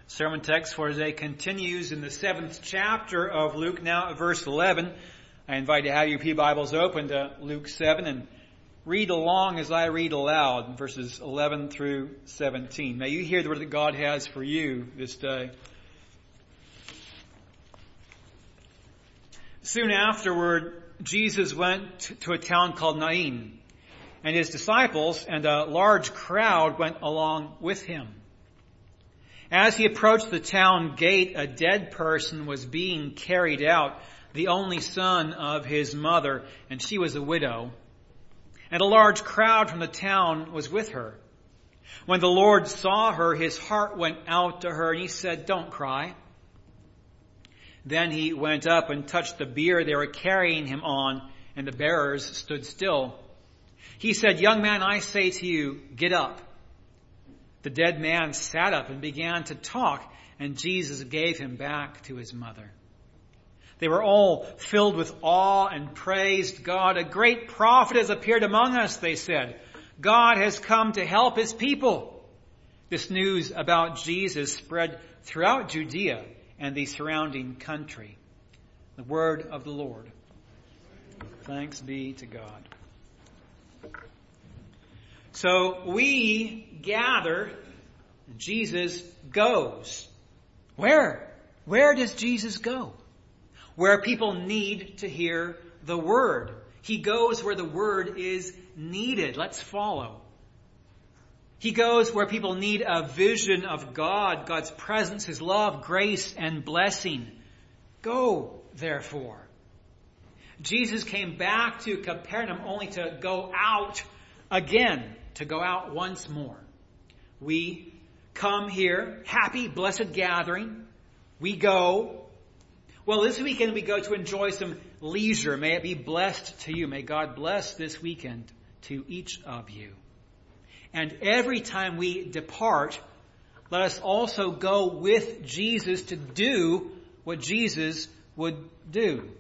Sermon text for today continues in the 7th chapter of Luke, now at verse 11. I invite you to have your P Bibles open to Luke 7 and read along as I read aloud, verses 11 through 17. May you hear the word that God has for you this day. Soon afterward, Jesus went to a town called Nain, and his disciples and a large crowd went along with him. As he approached the town gate, a dead person was being carried out, the only son of his mother, and she was a widow. And a large crowd from the town was with her. When the Lord saw her, his heart went out to her, and he said, "Don't cry." Then he went up and touched the bier they were carrying him on, and the bearers stood still. He said, "Young man, I say to you, get up." The dead man sat up and began to talk, and Jesus gave him back to his mother. They were all filled with awe and praised God. "A great prophet has appeared among us," they said. "God has come to help his people." This news about Jesus spread throughout Judea and the surrounding country. The word of the Lord. Thanks be to God. So we gather, and Jesus goes. Where? Where does Jesus go? Where people need to hear the word. He goes where the word is needed. Let's follow. He goes where people need a vision of God, God's presence, his love, grace, and blessing. Go, therefore. Jesus came back to Capernaum only to go out again, to go out once more. We come here, happy, blessed gathering. We go. Well, this weekend we go to enjoy some leisure. May it be blessed to you. May God bless this weekend to each of you. And every time we depart, let us also go with Jesus to do what Jesus would do.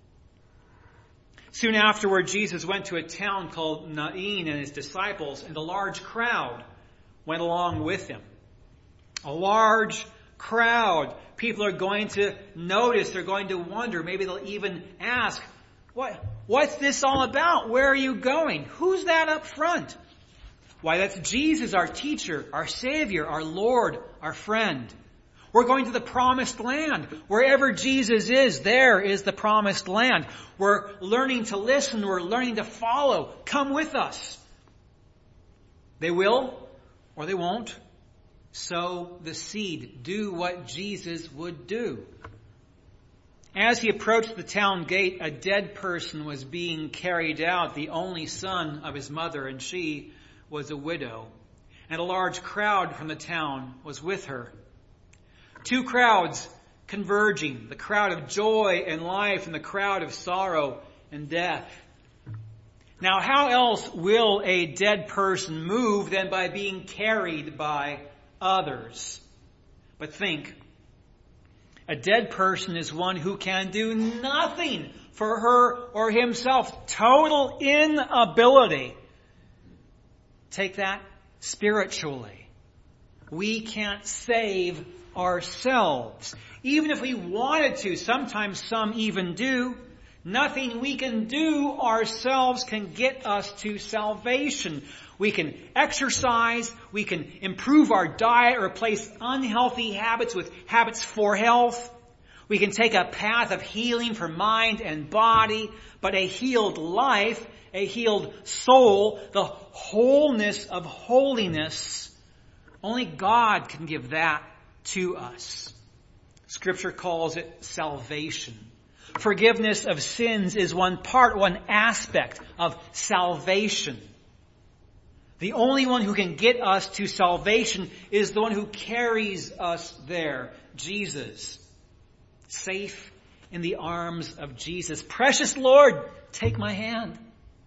Soon afterward, Jesus went to a town called Nain, and his disciples and a large crowd went along with him. A large crowd. People are going to notice. They're going to wonder. Maybe they'll even ask, what's this all about? Where are you going? Who's that up front? Why, that's Jesus, our teacher, our Savior, our Lord, our friend. We're going to the promised land. Wherever Jesus is, there is the promised land. We're learning to listen. We're learning to follow. Come with us. They will or they won't. Sow the seed. Do what Jesus would do. As he approached the town gate, a dead person was being carried out, the only son of his mother, and she was a widow. And a large crowd from the town was with her. Two crowds converging, the crowd of joy and life and the crowd of sorrow and death. Now, how else will a dead person move than by being carried by others? But think, a dead person is one who can do nothing for her or himself. Total inability. Take that spiritually. We can't save ourselves. Even if we wanted to, sometimes some even do, nothing we can do ourselves can get us to salvation. We can exercise, we can improve our diet, replace unhealthy habits with habits for health. We can take a path of healing for mind and body, but a healed life, a healed soul, the wholeness of holiness, only God can give that to us. Scripture calls it salvation. Forgiveness of sins is one part, one aspect of salvation. The only one who can get us to salvation is the one who carries us there, Jesus. Safe in the arms of Jesus. Precious Lord, take my hand.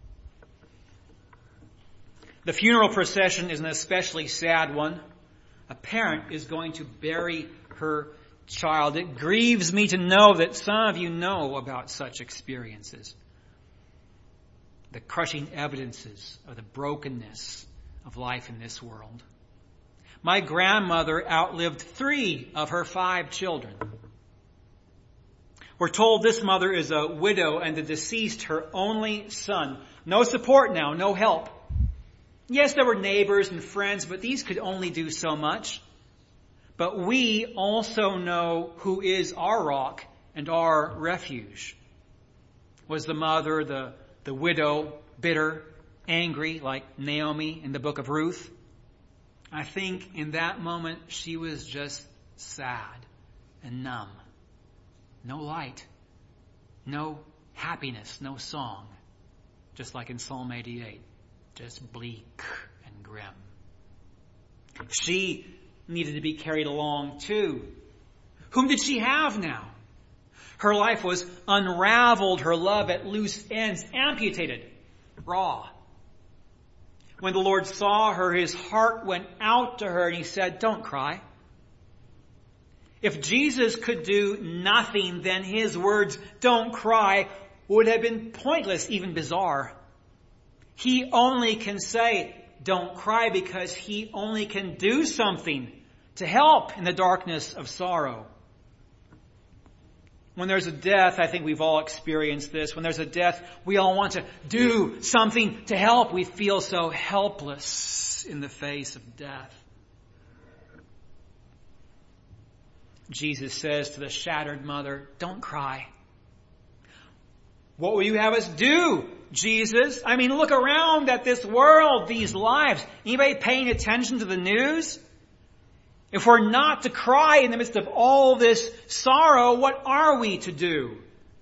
The funeral procession is an especially sad one. A parent is going to bury her child. It grieves me to know that some of you know about such experiences. The crushing evidences of the brokenness of life in this world. My grandmother outlived 3 of her 5 children. We're told this mother is a widow and the deceased her only son. No support now, no help. Yes, there were neighbors and friends, but these could only do so much. But we also know who is our rock and our refuge. Was the mother, the widow, bitter, angry like Naomi in the book of Ruth? I think in that moment she was just sad and numb. No light, no happiness, no song. Just like in Psalm 88, just bleak and grim. She needed to be carried along too. Whom did she have now? Her life was unraveled, her love at loose ends, amputated, raw. When the Lord saw her, his heart went out to her and he said, "Don't cry." If Jesus could do nothing, then his words, "Don't cry," would have been pointless, even bizarre. He only can say, "Don't cry," because he only can do something to help in the darkness of sorrow. When there's a death, I think we've all experienced this. When there's a death, we all want to do something to help. We feel so helpless in the face of death. Jesus says to the shattered mother, "Don't cry." What will you have us do, Jesus? I mean, look around at this world, these lives. Anybody paying attention to the news? If we're not to cry in the midst of all this sorrow, what are we to do?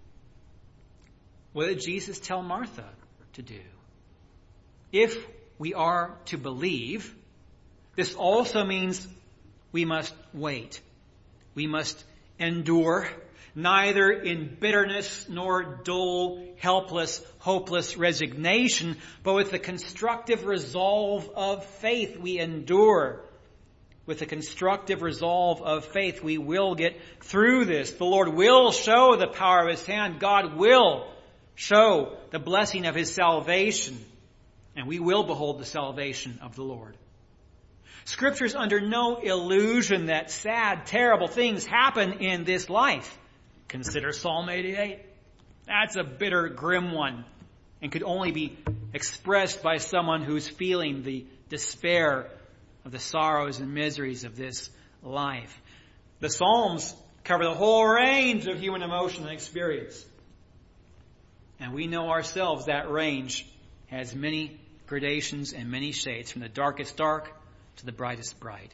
What did Jesus tell Martha to do? If we are to believe, this also means we must wait. We must endure, neither in bitterness nor dull, helpless, hopeless resignation, but with the constructive resolve of faith we endure. With the constructive resolve of faith, we will get through this. The Lord will show the power of his hand. God will show the blessing of his salvation. And we will behold the salvation of the Lord. Scripture is under no illusion that sad, terrible things happen in this life. Consider Psalm 88. That's a bitter, grim one, and could only be expressed by someone who's feeling the despair of the sorrows and miseries of this life. The Psalms cover the whole range of human emotion and experience. And we know ourselves that range has many gradations and many shades, from the darkest dark to the brightest bright.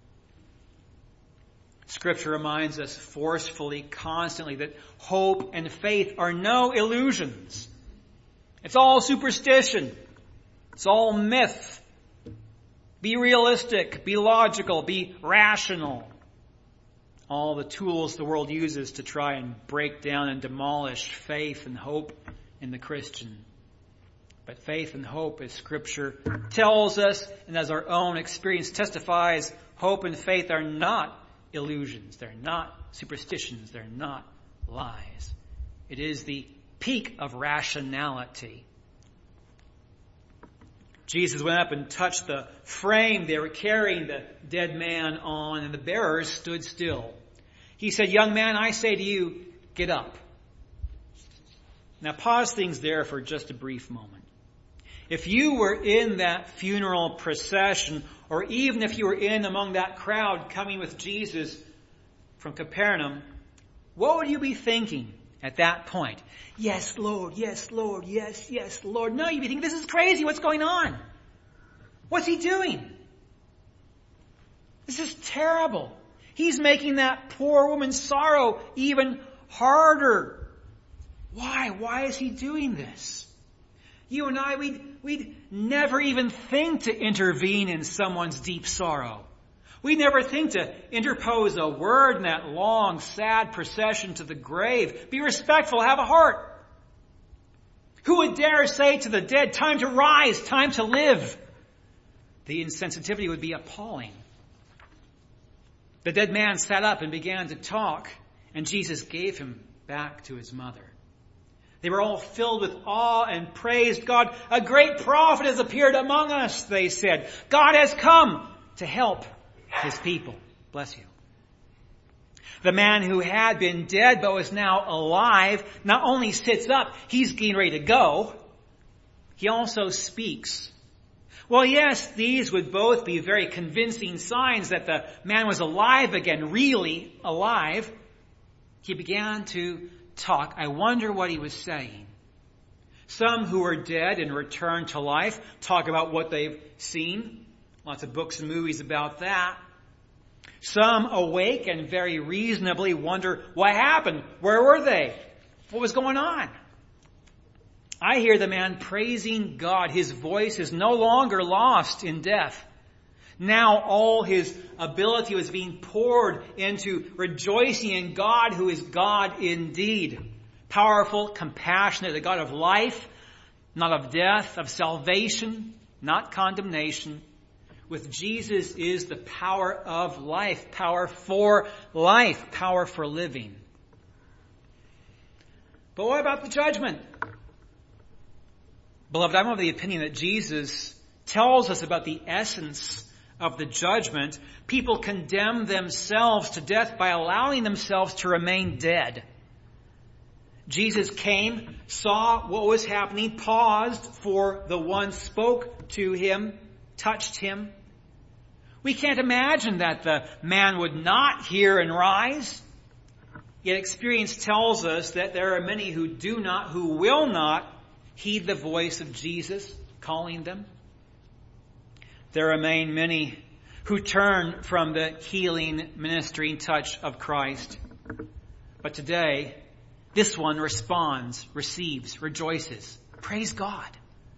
Scripture reminds us forcefully, constantly, that hope and faith are no illusions. It's all superstition. It's all myth. Be realistic, be logical, be rational. All the tools the world uses to try and break down and demolish faith and hope in the Christian. But faith and hope, as Scripture tells us, and as our own experience testifies, hope and faith are not illusions. They're not superstitions. They're not lies. It is the peak of rationality. Jesus went up and touched the frame they were carrying the dead man on, and the bearers stood still. He said, "Young man, I say to you, get up." Now pause things there for just a brief moment. If you were in that funeral procession, or even if you were in among that crowd coming with Jesus from Capernaum, what would you be thinking at that point? Yes, Lord, yes, Lord, yes, yes, Lord. No, you'd be thinking, this is crazy. What's going on? What's he doing? This is terrible. He's making that poor woman's sorrow even harder. Why? Why is he doing this? You and I, we'd never even think to intervene in someone's deep sorrow. We'd never think to interpose a word in that long, sad procession to the grave. Be respectful, have a heart. Who would dare say to the dead, time to rise, time to live? The insensitivity would be appalling. The dead man sat up and began to talk, and Jesus gave him back to his mother. They were all filled with awe and praised God. A great prophet has appeared among us, they said. God has come to help his people. Bless you. The man who had been dead but was now alive not only sits up, he's getting ready to go. He also speaks. Well, yes, these would both be very convincing signs that the man was alive again, really alive. He began to talk. I wonder what he was saying. Some who are dead and returned to life talk about what they've seen. Lots of books and movies about that. Some awake and very reasonably wonder what happened. Where were they? What was going on? I hear the man praising God. His voice is no longer lost in death. Now all his ability was being poured into rejoicing in God, who is God indeed. Powerful, compassionate, the God of life, not of death, of salvation, not condemnation. With Jesus is the power of life, power for living. But what about the judgment? Beloved, I'm of the opinion that Jesus tells us about the essence of the judgment. People condemn themselves to death by allowing themselves to remain dead. Jesus came, saw what was happening, paused for the one, spoke to him, touched him. We can't imagine that the man would not hear and rise. Yet experience tells us that there are many who will not heed the voice of Jesus calling them. There remain many who turn from the healing, ministering touch of Christ. But today, this one responds, receives, rejoices. Praise God.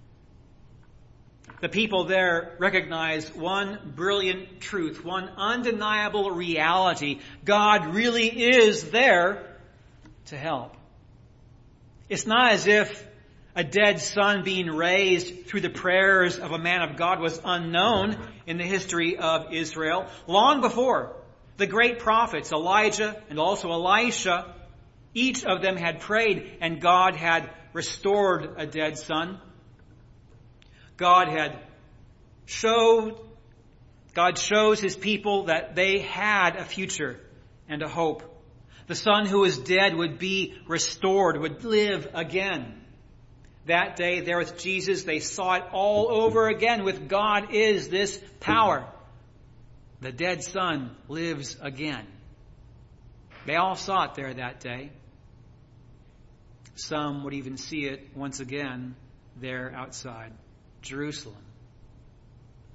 The people there recognize one brilliant truth, one undeniable reality. God really is there to help. It's not as if a dead son being raised through the prayers of a man of God was unknown in the history of Israel. Long before, the great prophets, Elijah and also Elisha, each of them had prayed and God had restored a dead son. God shows his people that they had a future and a hope. The son who was dead would be restored, would live again. That day there with Jesus, they saw it all over again. With God is this power. The dead son lives again. They all saw it there that day. Some would even see it once again there outside Jerusalem.